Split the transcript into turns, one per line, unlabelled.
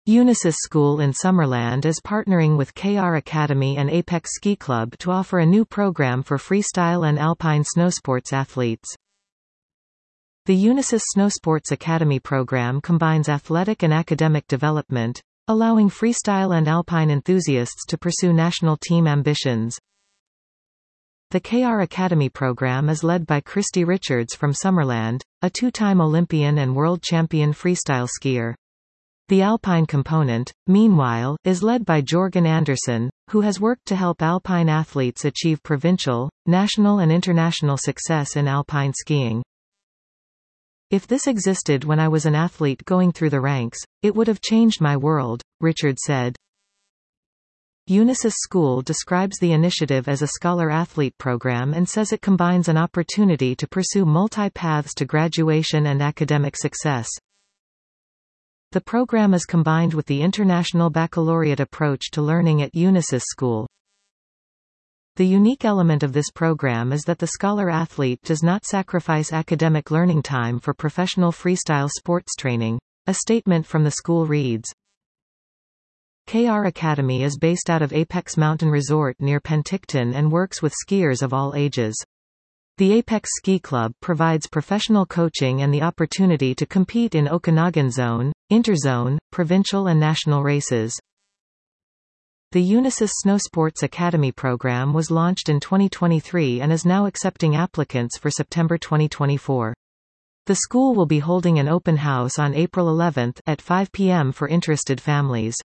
Unisys School in Summerland is partnering with KR Academy and Apex Ski Club to offer a new program for freestyle and alpine snowsports athletes. The Unisys Snowsports Academy program combines athletic and academic development, allowing freestyle and alpine enthusiasts to pursue national team ambitions. The KR Academy program is led by Christy Richards from Summerland, a two-time Olympian and world champion freestyle skier. The alpine component, meanwhile, is led by Jorgen Andersen, who has worked to help alpine athletes achieve provincial, national and international success in alpine skiing. "If this existed when I was an athlete going through the ranks, it would have changed my world," Richards said. Unisys School describes the initiative as a scholar-athlete program and says it combines an opportunity to pursue multi-paths to graduation and academic success. The program is combined with the International Baccalaureate approach to learning at Unisys School. The unique element of this program is that the scholar-athlete does not sacrifice academic learning time for professional freestyle sports training. A statement from the school reads, "KR Academy is based out of Apex Mountain Resort near Penticton and works with skiers of all ages. The Apex Ski Club provides professional coaching and the opportunity to compete in Okanagan Zone, Interzone, provincial and national races." The Unisys Snowsports Academy program was launched in 2023 and is now accepting applicants for September 2024. The school will be holding an open house on April 11 at 5 p.m. for interested families.